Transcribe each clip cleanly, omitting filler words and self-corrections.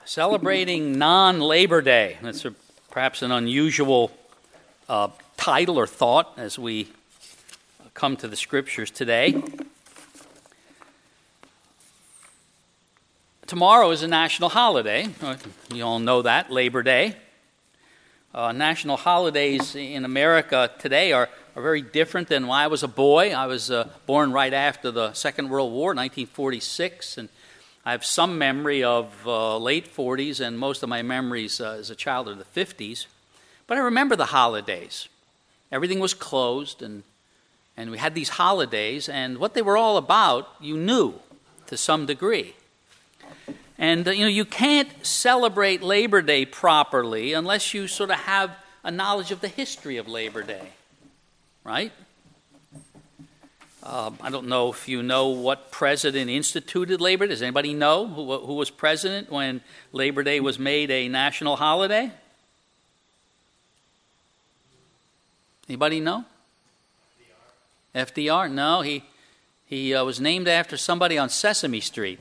Celebrating non-Labor Day. That's perhaps an unusual title or thought as we come to the Scriptures today. Tomorrow is a national holiday. You all know that, Labor Day. National holidays in America today are very different than when I was a boy. I was born right after the Second World War, 1946, and I have some memory of late 40s and most of my memories as a child are the 50s. But I remember the holidays. Everything was closed and we had these holidays, and what they were all about, you knew to some degree. And you can't celebrate Labor Day properly unless you sort of have a knowledge of the history of Labor Day, right? I don't know if you know what president instituted Labor Day. Does anybody know who was president when Labor Day was made a national holiday? Anybody know? FDR? No, he was named after somebody on Sesame Street.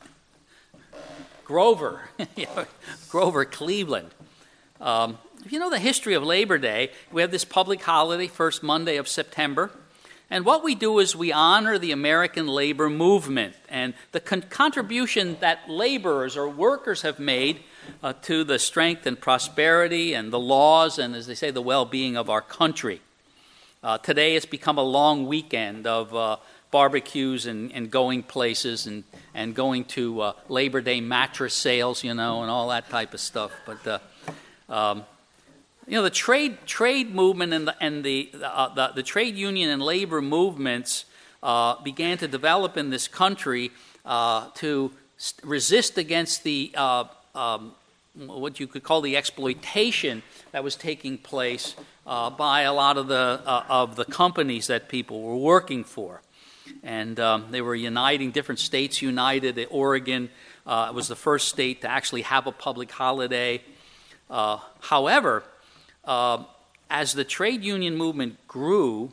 Grover. Grover Cleveland. If you know the history of Labor Day, we have this public holiday, first Monday of September. And what we do is we honor the American labor movement and the contribution that laborers or workers have made to the strength and prosperity and the laws and, as they say, the well-being of our country. Today it's become a long weekend of barbecues and going places and going to Labor Day mattress sales, and all that type of stuff. But the trade movement and the trade union and labor movements began to develop in this country to resist against the what you could call the exploitation that was taking place by a lot of the companies that people were working for. And they were uniting, different states united. Oregon was the first state to actually have a public holiday. However, as the trade union movement grew,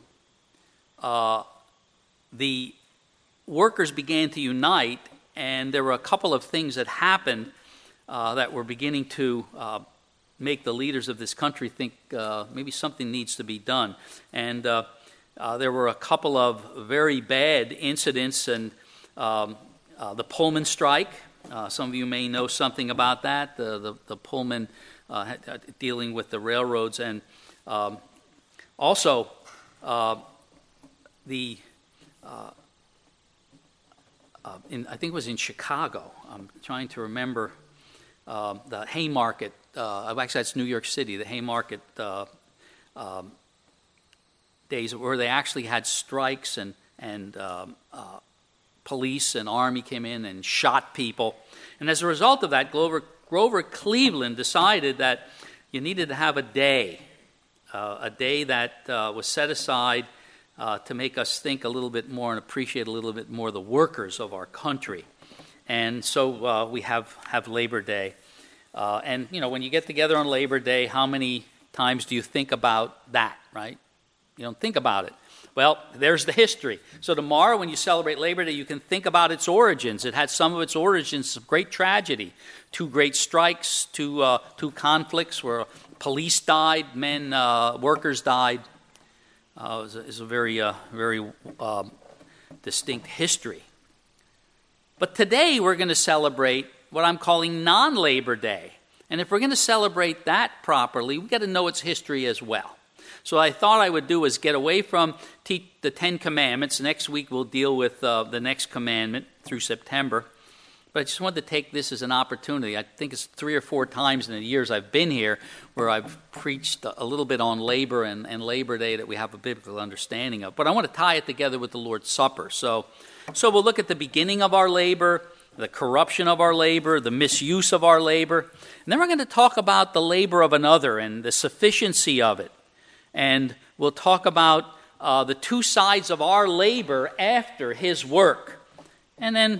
the workers began to unite, and there were a couple of things that happened that were beginning to make the leaders of this country think maybe something needs to be done. And there were a couple of very bad incidents, and the Pullman strike. Some of you may know something about that. The Pullman dealing with the railroads, and also I think it was in Chicago. I'm trying to remember the Haymarket. Actually, that's New York City. The Haymarket days where they actually had strikes and police and army came in and shot people. And as a result of that, Grover Cleveland decided that you needed to have a day that was set aside to make us think a little bit more and appreciate a little bit more the workers of our country. And so we have Labor Day. And when you get together on Labor Day, how many times do you think about that, right? You don't think about it. Well, there's the history. So tomorrow when you celebrate Labor Day, you can think about its origins. It had some of its origins of great tragedy. 2 great strikes, two conflicts where police died, workers died. It's a very distinct history. But today we're going to celebrate what I'm calling non-Labor Day. And if we're going to celebrate that properly, we've got to know its history as well. So I thought I would do is get away from the 10 Commandments. Next week we'll deal with the next commandment through September. But I just wanted to take this as an opportunity. I think it's 3 or 4 times in the years I've been here where I've preached a little bit on labor and Labor Day that we have a biblical understanding of. But I want to tie it together with the Lord's Supper. So we'll look at the beginning of our labor, the corruption of our labor, the misuse of our labor. And then we're going to talk about the labor of another and the sufficiency of it. And we'll talk about the 2 sides of our labor after his work. And then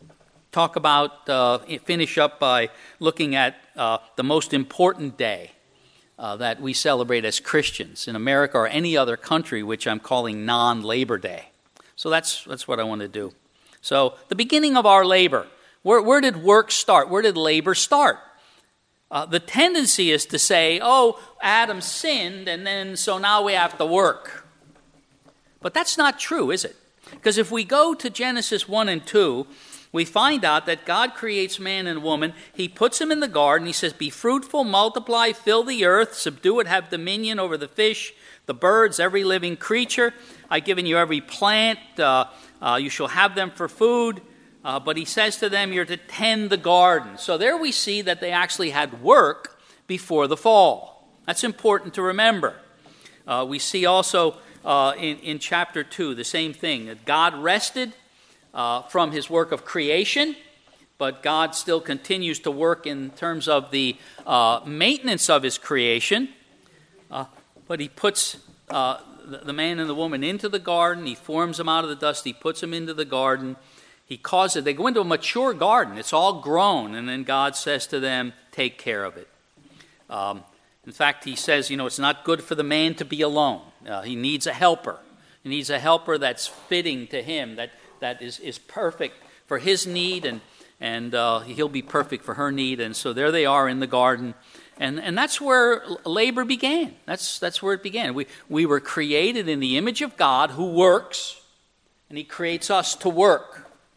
finish up by looking at the most important day that we celebrate as Christians in America or any other country, which I'm calling non-Labor Day. So that's what I want to do. So the beginning of our labor. Where did work start? Where did labor start? The tendency is to say, oh, Adam sinned, and then so now we have to work. But that's not true, is it? Because if we go to Genesis 1 and 2, we find out that God creates man and woman. He puts them in the garden. He says, be fruitful, multiply, fill the earth, subdue it, have dominion over the fish, the birds, every living creature. I've given you every plant. You shall have them for food. But he says to them, you're to tend the garden. So there we see that they actually had work before the fall. That's important to remember. We see also in chapter 2 the same thing, that God rested from his work of creation, but God still continues to work in terms of the maintenance of his creation. But he puts the man and the woman into the garden. He forms them out of the dust. He puts them into the garden. He causes, they go into a mature garden. It's all grown. And then God says to them, take care of it. In fact, he says, it's not good for the man to be alone. He needs a helper. He needs a helper that's fitting to him, that is perfect for his need, and he'll be perfect for her need. And so there they are in the garden. And that's where labor began. That's where it began. We were created in the image of God who works, and he creates us to work.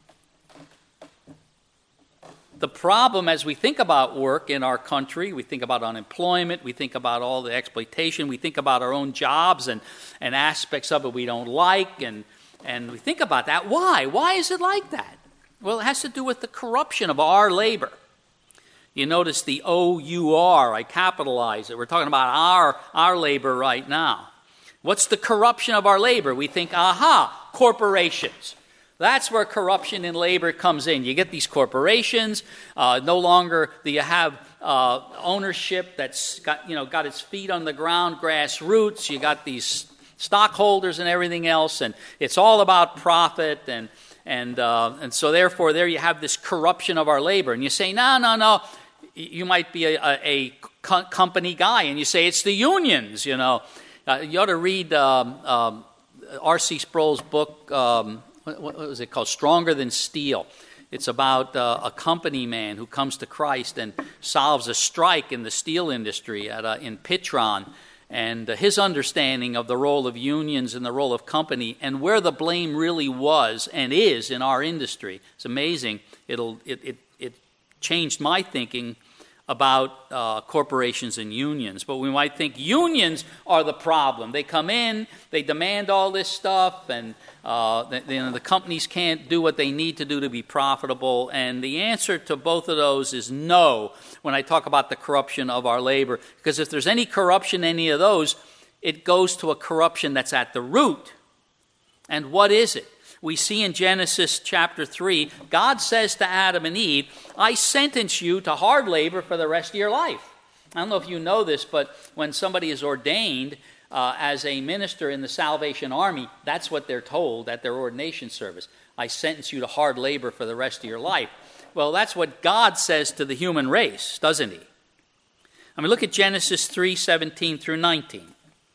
The problem as we think about work in our country, we think about unemployment, we think about all the exploitation, we think about our own jobs and aspects of it we don't like, and we think about that. Why? Why is it like that? Well, it has to do with the corruption of our labor. You notice the O-U-R, I capitalize it. We're talking about our labor right now. What's the corruption of our labor? We think, corporations. That's where corruption in labor comes in. You get these corporations. No longer do you have ownership that's got its feet on the ground, grassroots. You got these stockholders and everything else, and it's all about profit. And so therefore, there you have this corruption of our labor. And you say, no. You might be a company guy, and you say it's the unions. You ought to read R.C. Sproul's book. What was it called? Stronger Than Steel. It's about a company man who comes to Christ and solves a strike in the steel industry in Pitron, and his understanding of the role of unions and the role of company and where the blame really was and is in our industry. It's amazing. It changed my thinking about corporations and unions. But we might think unions are the problem. They come in, they demand all this stuff, and the companies can't do what they need to do to be profitable. And the answer to both of those is no when I talk about the corruption of our labor. Because if there's any corruption in any of those, it goes to a corruption that's at the root. And what is it? We see in Genesis chapter 3, God says to Adam and Eve, I sentence you to hard labor for the rest of your life. I don't know if you know this, but when somebody is ordained as a minister in the Salvation Army, that's what they're told at their ordination service. I sentence you to hard labor for the rest of your life. Well, that's what God says to the human race, doesn't he? I mean, look at Genesis 3:17 through 19.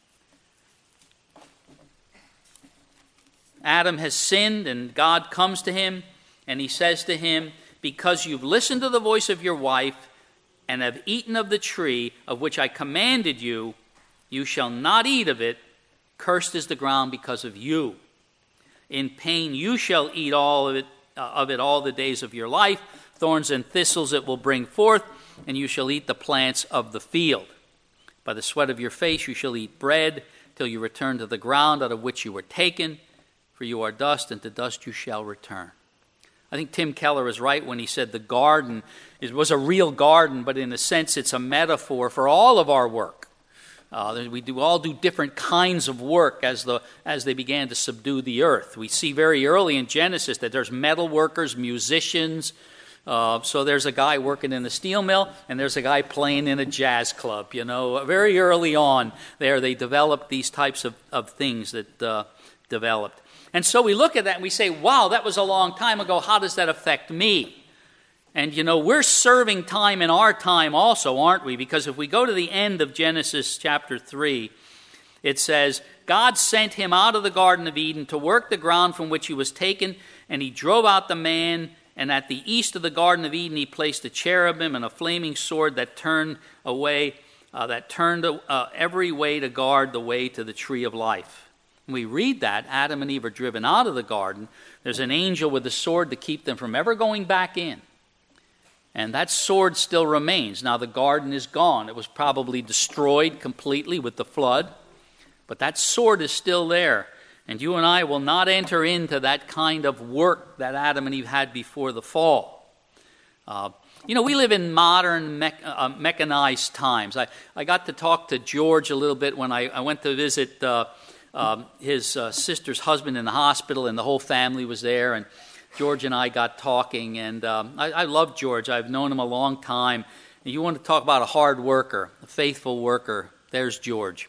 Adam has sinned, and God comes to him, and he says to him, because you've listened to the voice of your wife and have eaten of the tree of which I commanded you, you shall not eat of it. Cursed is the ground because of you. In pain you shall eat all of it all the days of your life. Thorns and thistles it will bring forth, and you shall eat the plants of the field. By the sweat of your face you shall eat bread till you return to the ground out of which you were taken. For you are dust, and to dust you shall return. I think Tim Keller is right when he said the garden was a real garden, but in a sense it's a metaphor for all of our work. We all do different kinds of work as they began to subdue the earth. We see very early in Genesis that there's metal workers, musicians. So there's a guy working in the steel mill, and there's a guy playing in a jazz club. Very early on there they developed these types of things that developed. And so we look at that and we say, wow, that was a long time ago. How does that affect me? And, we're serving time in our time also, aren't we? Because if we go to the end of Genesis chapter 3, it says, God sent him out of the Garden of Eden to work the ground from which he was taken, and he drove out the man And at the east of the Garden of Eden, he placed a cherubim and a flaming sword that turned every way to guard the way to the tree of life. When we read that, Adam and Eve are driven out of the garden. There's an angel with a sword to keep them from ever going back in. And that sword still remains. Now the garden is gone. It was probably destroyed completely with the flood. But that sword is still there. And you and I will not enter into that kind of work that Adam and Eve had before the fall. We live in modern mechanized times. I got to talk to George a little bit when I went to visit his sister's husband in the hospital, and the whole family was there. And George and I got talking, and I love George. I've known him a long time. And you want to talk about a hard worker, a faithful worker, there's George.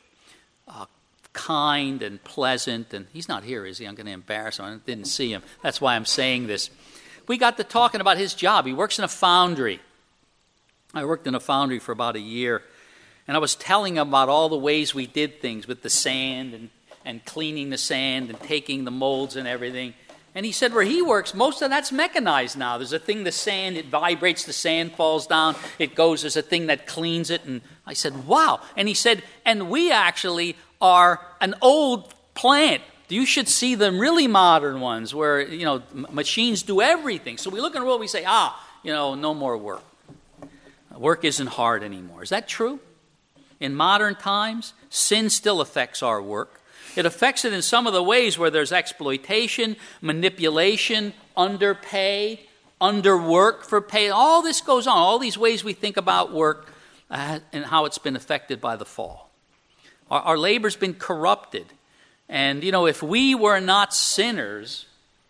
Kind and pleasant, and he's not here, is he? I'm going to embarrass him. I didn't see him. That's why I'm saying this. We got to talking about his job. He works in a foundry. I worked in a foundry for about a year, and I was telling him about all the ways we did things with the sand and cleaning the sand and taking the molds and everything. And he said where he works, most of that's mechanized now. There's a thing, the sand, it vibrates, the sand falls down, it goes, there's a thing that cleans it. And I said, wow. And he said, and we actually are an old plant. You should see the really modern ones where, machines do everything. So we look in the world, we say, no more work. Work isn't hard anymore. Is that true? In modern times, sin still affects our work. It affects it in some of the ways where there's exploitation, manipulation, underpay, underwork for pay. All this goes on. All these ways we think about work and how it's been affected by the fall. Our labor's been corrupted. And, if we were not sinners,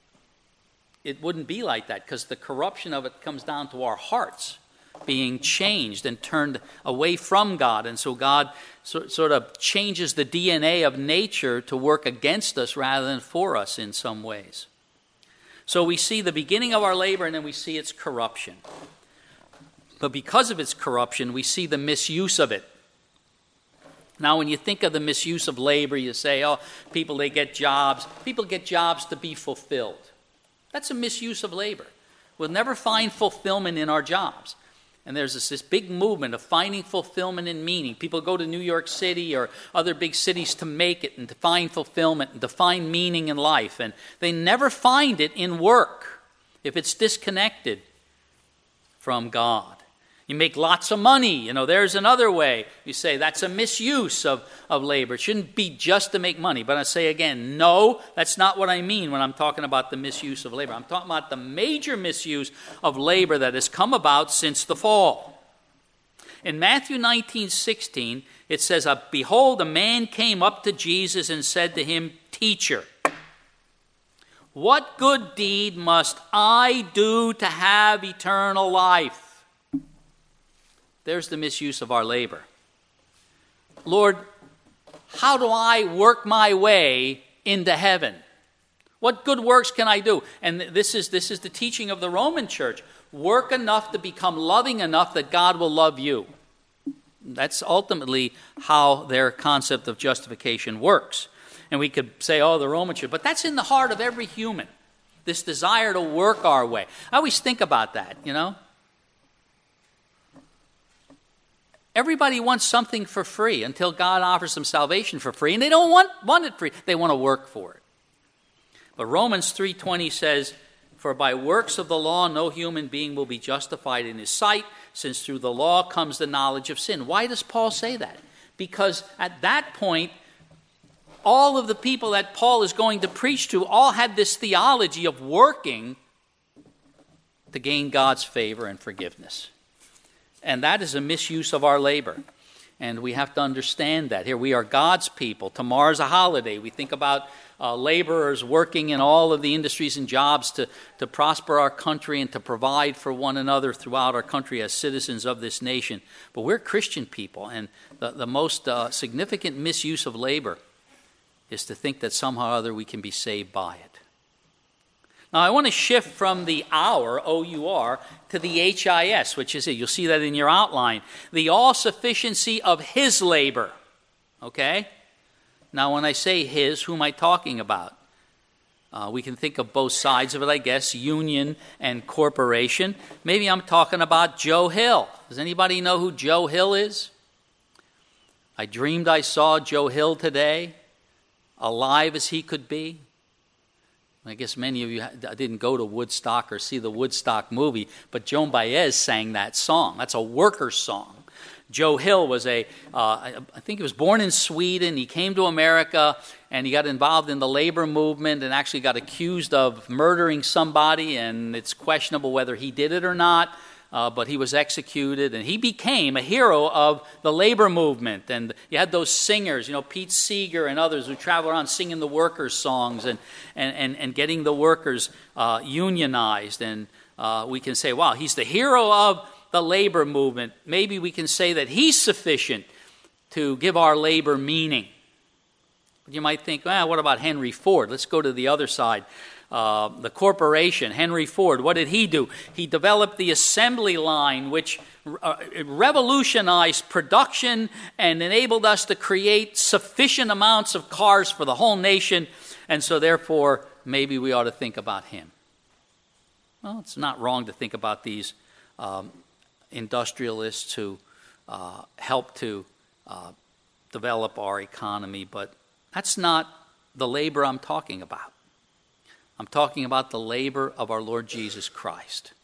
it wouldn't be like that, because the corruption of it comes down to our hearts being changed and turned away from God. And so God sort of changes the DNA of nature to work against us rather than for us in some ways. So we see the beginning of our labor, and then we see its corruption. But because of its corruption, we see the misuse of it. Now, when you think of the misuse of labor, you say, people, they get jobs. People get jobs to be fulfilled. That's a misuse of labor. We'll never find fulfillment in our jobs. And there's this big movement of finding fulfillment and meaning. People go to New York City or other big cities to make it and to find fulfillment and to find meaning in life. And they never find it in work if it's disconnected from God. You make lots of money. There's another way. You say that's a misuse of labor. It shouldn't be just to make money. But I say again, no, that's not what I mean when I'm talking about the misuse of labor. I'm talking about the major misuse of labor that has come about since the fall. In Matthew 19:16, it says, "Behold, a man came up to Jesus and said to him, 'Teacher, what good deed must I do to have eternal life?'" There's the misuse of our labor. Lord, how do I work my way into heaven? What good works can I do? And this is the teaching of the Roman church. Work enough to become loving enough that God will love you. That's ultimately how their concept of justification works. And we could say, the Roman church, but that's in the heart of every human, this desire to work our way. I always think about that, Everybody wants something for free until God offers them salvation for free, and they don't want it free. They want to work for it. But Romans 3:20 says, "For by works of the law no human being will be justified in his sight, since through the law comes the knowledge of sin." Why does Paul say that? Because at that point, all of the people that Paul is going to preach to all had this theology of working to gain God's favor and forgiveness. And that is a misuse of our labor. And we have to understand that. Here we are God's people. Tomorrow's a holiday. We think about laborers working in all of the industries and jobs to prosper our country and to provide for one another throughout our country as citizens of this nation. But we're Christian people, and the most significant misuse of labor is to think that somehow or other we can be saved by it. Now, I want to shift from the our, O-U-R, to the H-I-S, which is it. You'll see that in your outline. The all-sufficiency of his labor. Okay? Now, when I say his, who am I talking about? We can think of both sides of it, I guess, union and corporation. Maybe I'm talking about Joe Hill. Does anybody know who Joe Hill is? I dreamed I saw Joe Hill today, alive as he could be. I guess many of you didn't go to Woodstock or see the Woodstock movie, but Joan Baez sang that song. That's a workers' song. Joe Hill was I think he was born in Sweden. He came to America and he got involved in the labor movement and actually got accused of murdering somebody, and it's questionable whether he did it or not, but he was executed, and he became a hero of the labor movement. And you had those singers, Pete Seeger and others who travel around singing the workers' songs and getting the workers unionized. And we can say, wow, he's the hero of the labor movement. Maybe we can say that he's sufficient to give our labor meaning. But you might think, what about Henry Ford? Let's go to the other side. The corporation, Henry Ford, what did he do? He developed the assembly line, which revolutionized production and enabled us to create sufficient amounts of cars for the whole nation. And so therefore, maybe we ought to think about him. Well, it's not wrong to think about these industrialists who help to develop our economy, but that's not the labor I'm talking about. I'm talking about the labor of our Lord Jesus Christ.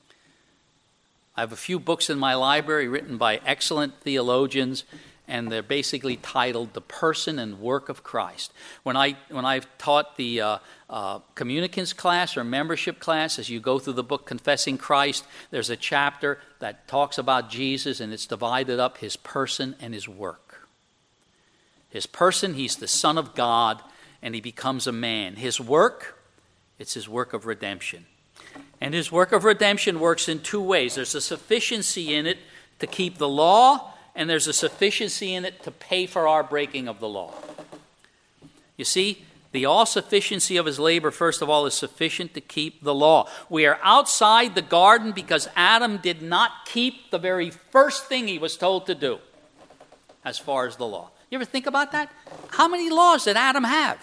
I have a few books in my library written by excellent theologians, and they're basically titled The Person and Work of Christ. When I've taught the communicants class or membership class, as you go through the book Confessing Christ, there's a chapter that talks about Jesus, and it's divided up his person and his work. His person, he's the Son of God, and he becomes a man. His work, it's his work of redemption. And his work of redemption works in two ways. There's a sufficiency in it to keep the law, and there's a sufficiency in it to pay for our breaking of the law. You see, the all-sufficiency of his labor, first of all, is sufficient to keep the law. We are outside the garden because Adam did not keep the very first thing he was told to do as far as the law. You ever think about that? How many laws did Adam have?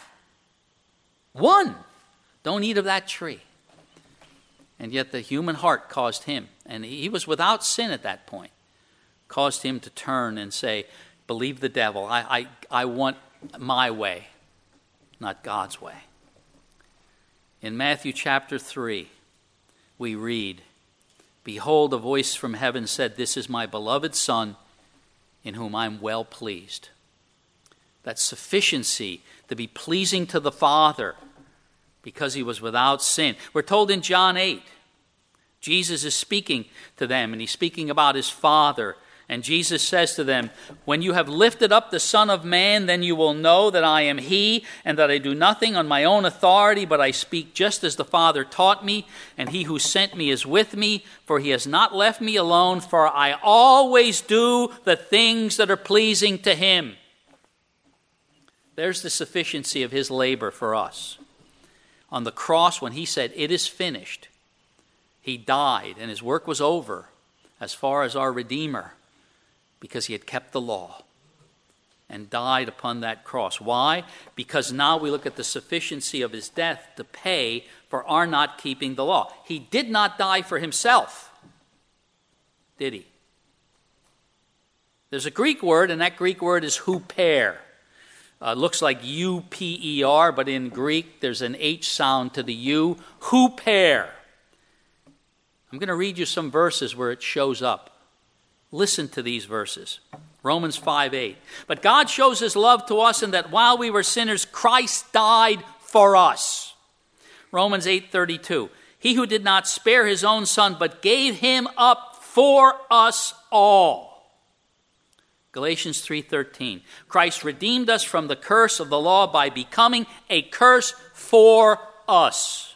One. Don't eat of that tree. And yet the human heart caused him, and he was without sin at that point, caused him to turn and say, believe the devil. I want my way, not God's way. In Matthew chapter 3, we read, behold, a voice from heaven said, this is my beloved Son, in whom I am well pleased. That sufficiency to be pleasing to the Father because he was without sin. We're told in John 8, Jesus is speaking to them, and he's speaking about his Father. And Jesus says to them, when you have lifted up the Son of Man, then you will know that I am he, and that I do nothing on my own authority, but I speak just as the Father taught me, and he who sent me is with me, for he has not left me alone, for I always do the things that are pleasing to him. There's the sufficiency of his labor for us. On the cross, when he said, it is finished, he died, and his work was over as far as our Redeemer, because he had kept the law and died upon that cross. Why? Because now we look at the sufficiency of his death to pay for our not keeping the law. He did not die for himself, did he? There's a Greek word, and that Greek word is huper. Looks like U-P-E-R, but in Greek there's an H sound to the U. Huper. I'm going to read you some verses where it shows up. Listen to these verses. Romans 5:8. But God shows his love to us in that while we were sinners, Christ died for us. Romans 8:32. He who did not spare his own Son, but gave him up for us all. Galatians 3:13. Christ redeemed us from the curse of the law by becoming a curse for us.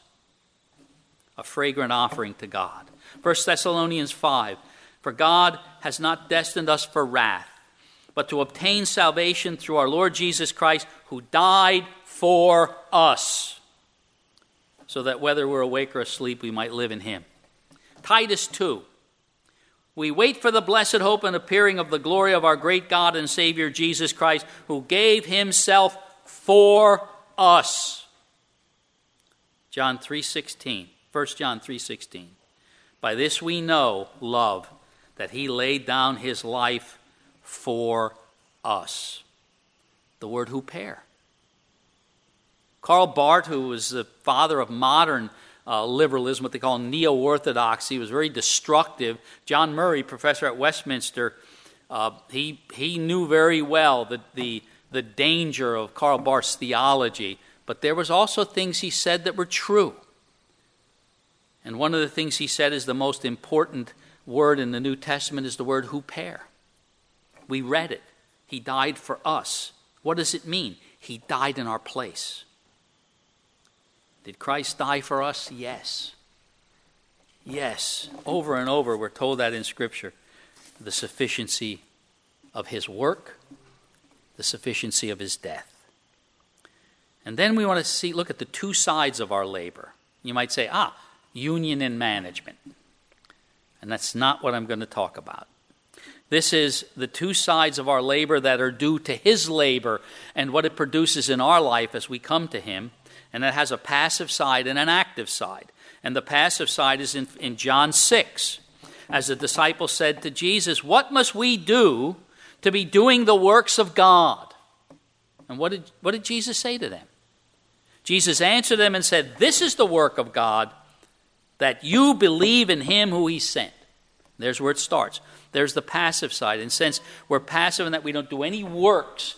A fragrant offering to God. 1 Thessalonians 5. For God has not destined us for wrath, but to obtain salvation through our Lord Jesus Christ, who died for us, so that whether we're awake or asleep, we might live in him. Titus 2. We wait for the blessed hope and appearing of the glory of our great God and Savior Jesus Christ, who gave himself for us. John 3:16, 1 John 3:16. By this we know love, that he laid down his life for us. The word huper. Karl Barth, who was the father of modern liberalism, what they call neo-orthodoxy, was very destructive. John Murray, professor at Westminster, he knew very well the danger of Karl Barth's theology, but there was also things he said that were true. And one of the things he said is the most important word in the New Testament is the word huper. We read it. He died for us. What does it mean? He died in our place. Did Christ die for us? Yes. Yes. Over and over we're told that in Scripture. The sufficiency of his work, the sufficiency of his death. And then we want to look at the two sides of our labor. You might say, union and management. And that's not what I'm going to talk about. This is the two sides of our labor that are due to his labor and what it produces in our life as we come to him. And it has a passive side and an active side. And the passive side is in John 6. As the disciples said to Jesus, what must we do to be doing the works of God? And what did Jesus say to them? Jesus answered them and said, this is the work of God, that you believe in him who he sent. There's where it starts. There's the passive side. And since we're passive in that we don't do any works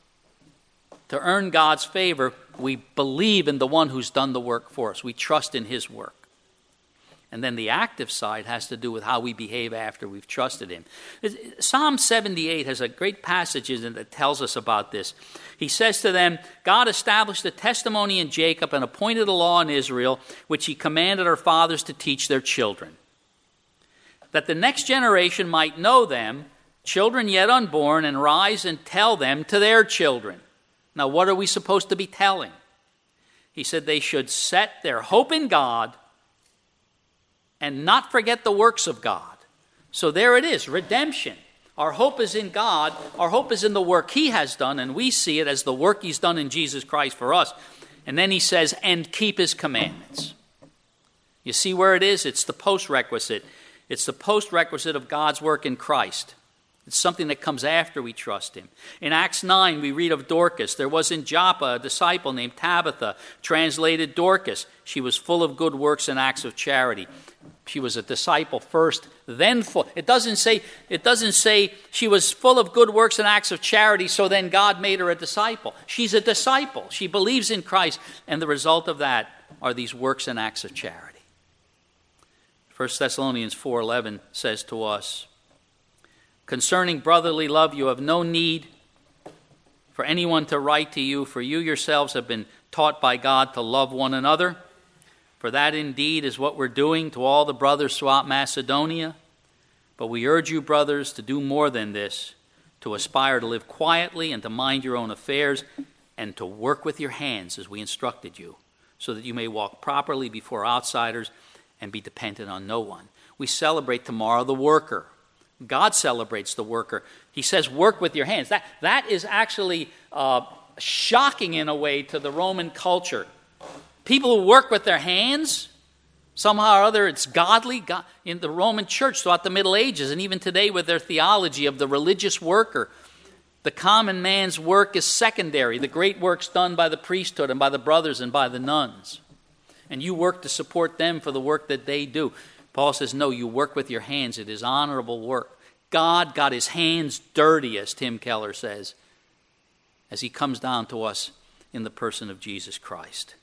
to earn God's favor, we believe in the one who's done the work for us. We trust in his work. And then the active side has to do with how we behave after we've trusted him. Psalm 78 has a great passage in it that tells us about this. He says to them, God established a testimony in Jacob and appointed a law in Israel, which he commanded our fathers to teach their children, that the next generation might know them, children yet unborn, and rise and tell them to their children. Now, what are we supposed to be telling? He said they should set their hope in God and not forget the works of God. So there it is, redemption. Our hope is in God. Our hope is in the work he has done, and we see it as the work he's done in Jesus Christ for us. And then he says, and keep his commandments. You see where it is? It's the post-requisite. It's the post-requisite of God's work in Christ. It's something that comes after we trust him. In Acts 9, we read of Dorcas. There was in Joppa a disciple named Tabitha, translated Dorcas. She was full of good works and acts of charity. She was a disciple first, then full. It doesn't say she was full of good works and acts of charity, so then God made her a disciple. She's a disciple. She believes in Christ, and the result of that are these works and acts of charity. 1 Thessalonians 4:11 says to us, concerning brotherly love, you have no need for anyone to write to you, for you yourselves have been taught by God to love one another. For that indeed is what we're doing to all the brothers throughout Macedonia. But we urge you, brothers, to do more than this, to aspire to live quietly and to mind your own affairs and to work with your hands as we instructed you, so that you may walk properly before outsiders and be dependent on no one. We celebrate tomorrow the worker. God celebrates the worker. He says, work with your hands. That is actually shocking in a way to the Roman culture. People who work with their hands, somehow or other it's godly. In the Roman church throughout the Middle Ages, and even today with their theology of the religious worker, the common man's work is secondary. The great work's done by the priesthood and by the brothers and by the nuns. And you work to support them for the work that they do. Paul says, no, you work with your hands. It is honorable work. God got his hands dirty, as Tim Keller says, as he comes down to us in the person of Jesus Christ.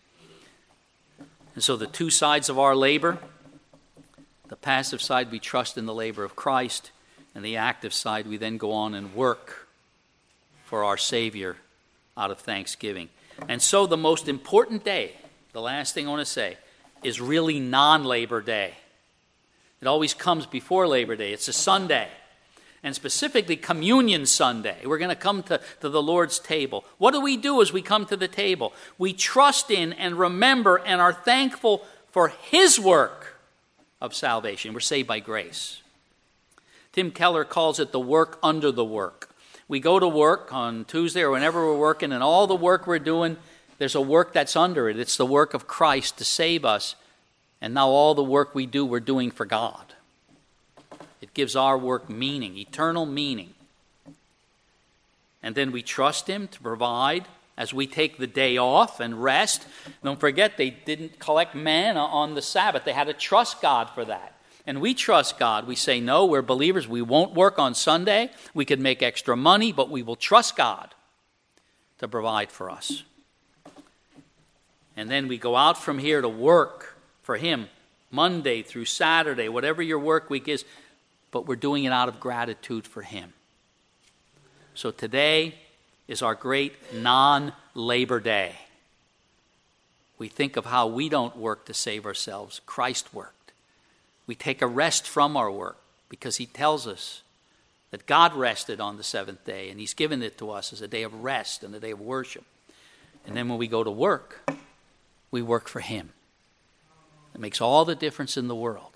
And so the two sides of our labor, the passive side, we trust in the labor of Christ, and the active side, we then go on and work for our Savior out of thanksgiving. And so the most important day, the last thing I want to say, is really non-Labor Day. It always comes before Labor Day. It's a Sunday, and specifically Communion Sunday. We're going to come to the Lord's table. What do we do as we come to the table? We trust in and remember and are thankful for his work of salvation. We're saved by grace. Tim Keller calls it the work under the work. We go to work on Tuesday or whenever we're working, and all the work we're doing there's a work that's under it. It's the work of Christ to save us. And now all the work we do, we're doing for God. It gives our work meaning, eternal meaning. And then we trust Him to provide as we take the day off and rest. Don't forget, they didn't collect manna on the Sabbath. They had to trust God for that. And we trust God. We say, no, we're believers. We won't work on Sunday. We could make extra money, but we will trust God to provide for us. And then we go out from here to work for Him Monday through Saturday, whatever your work week is, but we're doing it out of gratitude for Him. So today is our great non-labor day. We think of how we don't work to save ourselves. Christ worked. We take a rest from our work because He tells us that God rested on the seventh day, and He's given it to us as a day of rest and a day of worship. And then when we go to work, we work for Him. It makes all the difference in the world.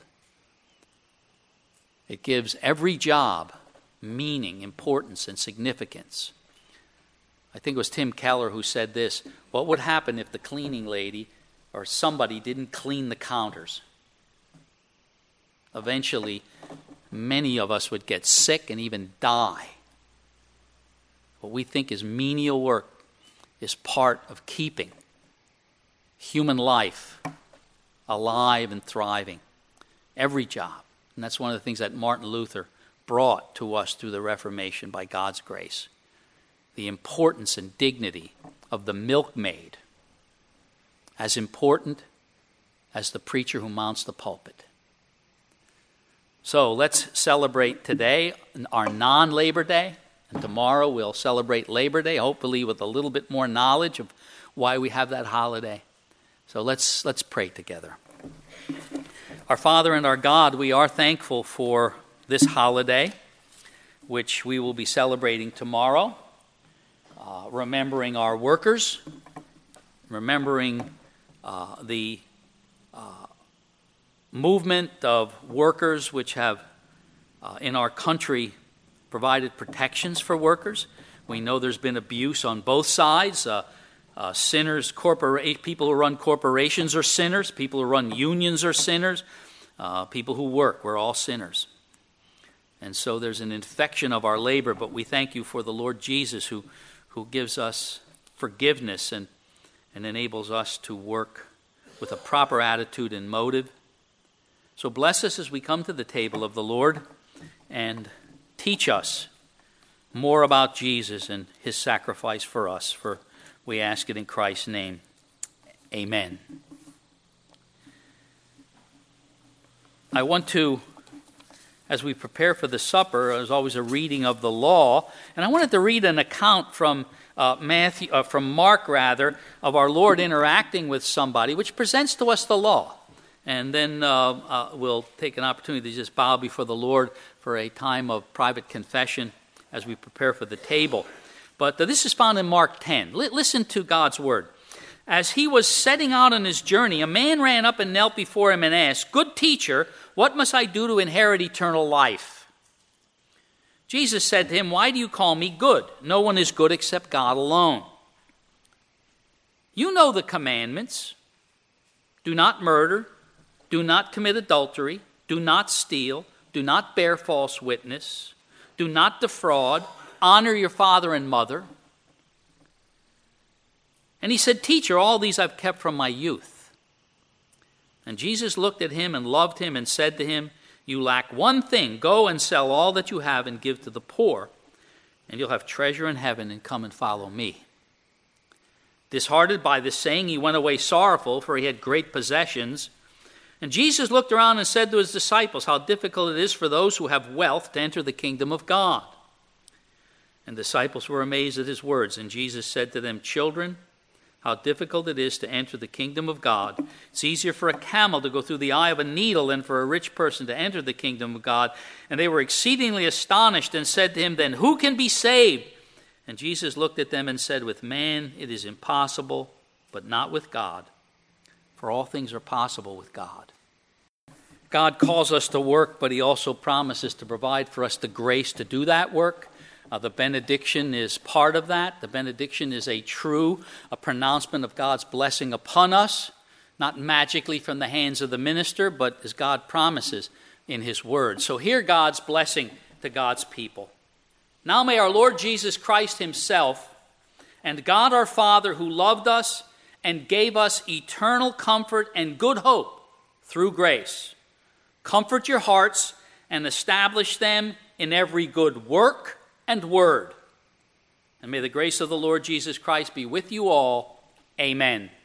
It gives every job meaning, importance, and significance. I think it was Tim Keller who said this: what would happen if the cleaning lady or somebody didn't clean the counters? Eventually, many of us would get sick and even die. What we think is menial work is part of keeping human life alive and thriving. Every job. And that's one of the things that Martin Luther brought to us through the Reformation by God's grace. The importance and dignity of the milkmaid, as important as the preacher who mounts the pulpit. So let's celebrate today our non-Labor Day, and tomorrow we'll celebrate Labor Day, hopefully with a little bit more knowledge of why we have that holiday. So let's pray together. Our Father and our God, we are thankful for this holiday, which we will be celebrating tomorrow, remembering our workers, remembering the movement of workers which have in our country provided protections for workers. We know there's been abuse on both sides. Sinners, people who run corporations are sinners. People who run unions are sinners. People who work, we're all sinners. And so there's an infection of our labor, but we thank you for the Lord Jesus who gives us forgiveness and enables us to work with a proper attitude and motive. So bless us as we come to the table of the Lord and teach us more about Jesus and His sacrifice for us. For we ask it in Christ's name. Amen. I want to, as we prepare for the supper, there's always a reading of the law, and I wanted to read an account from Mark, of our Lord interacting with somebody, which presents to us the law. And then we'll take an opportunity to just bow before the Lord for a time of private confession as we prepare for the table. But this is found in Mark 10. Listen to God's word. As he was setting out on his journey, a man ran up and knelt before him and asked, "Good teacher, what must I do to inherit eternal life?" Jesus said to him, "Why do you call me good? No one is good except God alone. You know the commandments. Do not murder. Do not commit adultery. Do not steal. Do not bear false witness. Do not defraud. Honor your father and mother." And he said, "Teacher, all these I've kept from my youth." And Jesus looked at him and loved him and said to him, "You lack one thing. Go and sell all that you have and give to the poor, and you'll have treasure in heaven, and come and follow me." Disheartened by this saying, he went away sorrowful, for he had great possessions. And Jesus looked around and said to his disciples, "How difficult it is for those who have wealth to enter the kingdom of God." And the disciples were amazed at his words. And Jesus said to them, "Children, how difficult it is to enter the kingdom of God. It's easier for a camel to go through the eye of a needle than for a rich person to enter the kingdom of God." And they were exceedingly astonished and said to him, "Then who can be saved?" And Jesus looked at them and said, "With man it is impossible, but not with God. For all things are possible with God." God calls us to work, but he also promises to provide for us the grace to do that work. The benediction is part of that. The benediction is a pronouncement of God's blessing upon us, not magically from the hands of the minister, but as God promises in his word. So hear God's blessing to God's people. Now may our Lord Jesus Christ himself and God our Father, who loved us and gave us eternal comfort and good hope through grace, comfort your hearts and establish them in every good work and word. And may the grace of the Lord Jesus Christ be with you all. Amen.